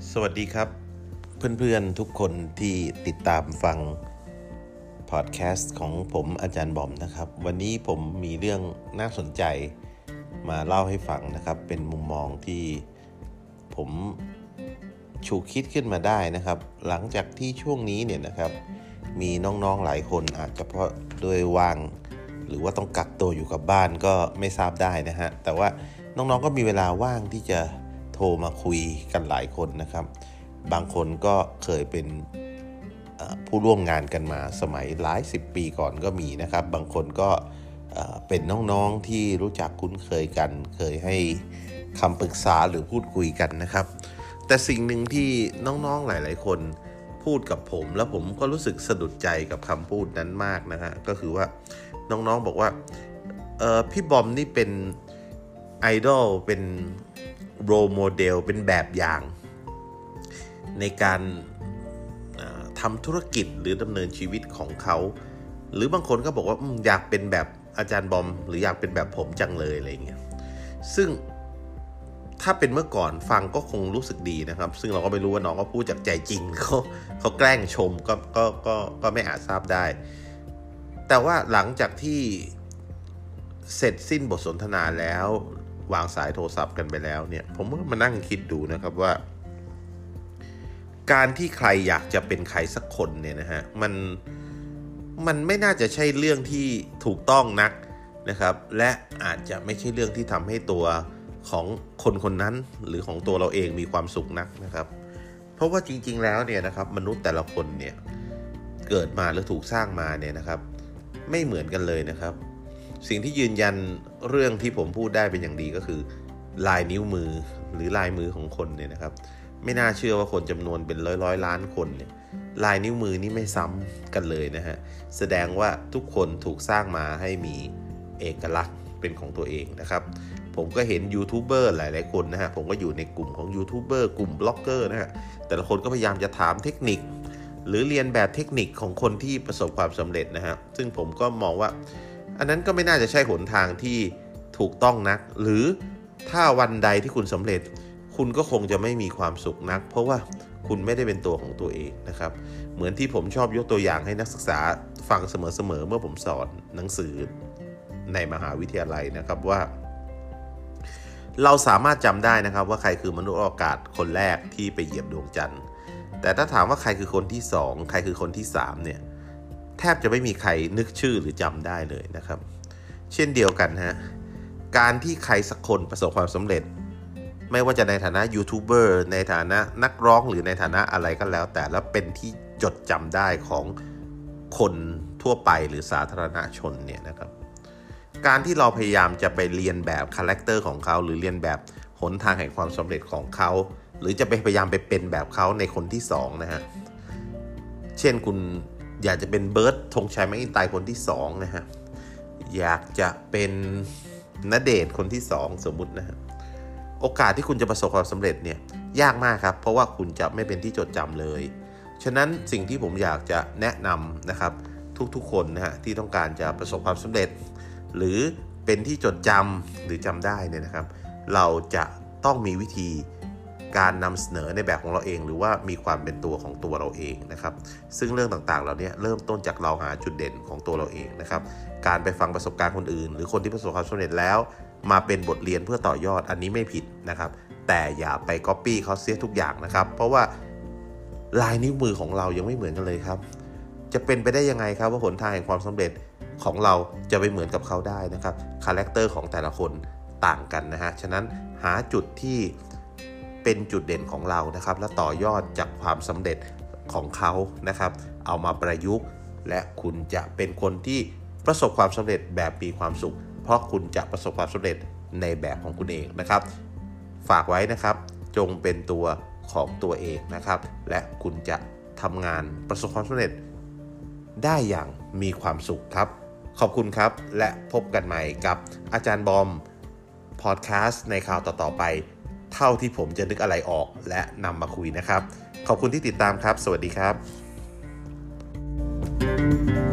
สวัสดีครับเพื่อนๆทุกคนที่ติดตามฟังพอดแคสต์ของผมอาจารย์บอมนะครับวันนี้ผมมีเรื่องน่าสนใจมาเล่าให้ฟังนะครับเป็นมุมมองที่ผมฉุกคิดขึ้นมาได้นะครับหลังจากที่ช่วงนี้เนี่ยนะครับมีน้องๆหลายคนอาจจะเพราะด้วยว่างหรือว่าต้องกักตัวอยู่กับบ้านก็ไม่ทราบได้นะฮะแต่ว่าน้องๆก็มีเวลาว่างที่จะโทรมาคุยกันหลายคนนะครับบางคนก็เคยเป็นผู้ร่วมงานกันมาสมัยหลาย10 ปีก่อนก็มีนะครับบางคนก็เป็นน้องๆที่รู้จักคุ้นเคยกันเคยให้คำปรึกษาหรือพูดคุยกันนะครับแต่สิ่งหนึ่งที่น้องๆหลายๆคนพูดกับผมแล้วผมก็รู้สึกสะดุดใจกับคำพูดนั้นมากนะฮะก็คือว่าน้องๆบอกว่าพี่บอมนี่เป็นไอดอลเป็นโรลโมเดลเป็นแบบอย่างในการทำธุรกิจหรือดำเนินชีวิตของเขาหรือบางคนก็บอกว่าอยากเป็นแบบอาจารย์บอมหรืออยากเป็นแบบผมจังเลยอะไรเงี้ยซึ่งถ้าเป็นเมื่อก่อนฟังก็คงรู้สึกดีนะครับซึ่งเราก็ไม่รู้ว่าน้องก็พูดจากใจจริงเขาแกล้งชมก็ไม่อาจทราบได้แต่ว่าหลังจากที่เสร็จสิ้นบทสนทนาแล้ววางสายโทรศัพท์กันไปแล้วเนี่ยผมก็มานั่งคิดดูนะครับว่าการที่ใครอยากจะเป็นใครสักคนเนี่ยนะฮะมันไม่น่าจะใช่เรื่องที่ถูกต้องนักนะครับและอาจจะไม่ใช่เรื่องที่ทำให้ตัวของคนนั้นหรือของตัวเราเองมีความสุขนักนะครับเพราะว่าจริงๆแล้วเนี่ยนะครับมนุษย์แต่ละคนเนี่ยเกิดมาหรือถูกสร้างมาเนี่ยนะครับไม่เหมือนกันเลยนะครับสิ่งที่ยืนยันเรื่องที่ผมพูดได้เป็นอย่างดีก็คือลายนิ้วมือหรือลายมือของคนเนี่ยนะครับไม่น่าเชื่อว่าคนจำนวนเป็นร้อยล้านคนเนี่ยลายนิ้วมือนี่ไม่ซ้ำกันเลยนะฮะแสดงว่าทุกคนถูกสร้างมาให้มีเอกลักษณ์เป็นของตัวเองนะครับผมก็เห็นยูทูบเบอร์หลายๆคนนะฮะผมก็อยู่ในกลุ่มของยูทูบเบอร์กลุ่มบล็อกเกอร์นะฮะแต่ละคนก็พยายามจะถามเทคนิคหรือเรียนแบบเทคนิคของคนที่ประสบความสำเร็จนะฮะซึ่งผมก็มองว่าอันนั้นก็ไม่น่าจะใช่หนทางที่ถูกต้องนักหรือถ้าวันใดที่คุณสำเร็จคุณก็คงจะไม่มีความสุขนักเพราะว่าคุณไม่ได้เป็นตัวของตัวเองนะครับเหมือนที่ผมชอบยกตัวอย่างให้นักศึกษาฟังเสมอๆเมื่อผมสอนหนังสือในมหาวิทยาลัยนะครับว่าเราสามารถจำได้นะครับว่าใครคือมนุษย์อวกาศคนแรกที่ไปเหยียบดวงจันทร์แต่ถ้าถามว่าใครคือคนที่2ใครคือคนที่3เนี่ยแทบจะไม่มีใครนึกชื่อหรือจำได้เลยนะครับเช่นเดียวกันฮะการที่ใครสักคนประสบความสำเร็จไม่ว่าจะในฐานะยูทูบเบอร์ในฐานะนักร้องหรือในฐานะอะไรก็แล้วแต่แล้วเป็นที่จดจำได้ของคนทั่วไปหรือสาธารณชนเนี่ยนะครับการที่เราพยายามจะไปเรียนแบบคาแรคเตอร์ของเขาหรือเรียนแบบหนทางแห่งความสำเร็จของเขาหรือจะพยายามไปเป็นแบบเขาในคนที่2นะฮะเช่นคุณอยากจะเป็นเบิร์ดธงชัยแมคอินไตร์คนที่2นะฮะอยากจะเป็นณเดชน์คนที่2สมมุตินะฮะโอกาสที่คุณจะประสบความสำเร็จเนี่ยยากมากครับเพราะว่าคุณจะไม่เป็นที่จดจำเลยฉะนั้นสิ่งที่ผมอยากจะแนะนำนะครับทุกๆคนนะฮะที่ต้องการจะประสบความสำเร็จหรือเป็นที่จดจำหรือจำได้เนี่ยนะครับเราจะต้องมีวิธีการนำเสนอในแบบของเราเองหรือว่ามีความเป็นตัวของตัวเราเองนะครับซึ่งเรื่องต่างๆเราเนี่ยเริ่มต้นจากเราหาจุดเด่นของตัวเราเองนะครับการไปฟังประสบการณ์คนอื่นหรือคนที่ประสบความสำเร็จแล้วมาเป็นบทเรียนเพื่อต่อยอดอันนี้ไม่ผิดนะครับแต่อย่าไปก๊อปปี้เขาเสียทุกอย่างนะครับเพราะว่าลายนิ้วมือของเรายังไม่เหมือนกันเลยครับจะเป็นไปได้ยังไงครับว่าหนทางแห่งความสำเร็จของเราจะไปเหมือนกับเขาได้นะครับคาแรคเตอร์ของแต่ละคนต่างกันนะฮะฉะนั้นหาจุดที่เป็นจุดเด่นของเรานะครับและต่อยอดจากความสำเร็จของเขานะครับเอามาประยุกต์และคุณจะเป็นคนที่ประสบความสำเร็จแบบมีความสุขเพราะคุณจะประสบความสำเร็จในแบบของคุณเองนะครับฝากไว้นะครับจงเป็นตัวของตัวเองนะครับและคุณจะทำงานประสบความสำเร็จได้อย่างมีความสุขครับขอบคุณครับและพบกันใหม่กับอาจารย์บอมพอดแคสต์ในคราวต่อๆไปเท่าที่ผมจะนึกอะไรออกและนำมาคุยนะครับขอบคุณที่ติดตามครับสวัสดีครับ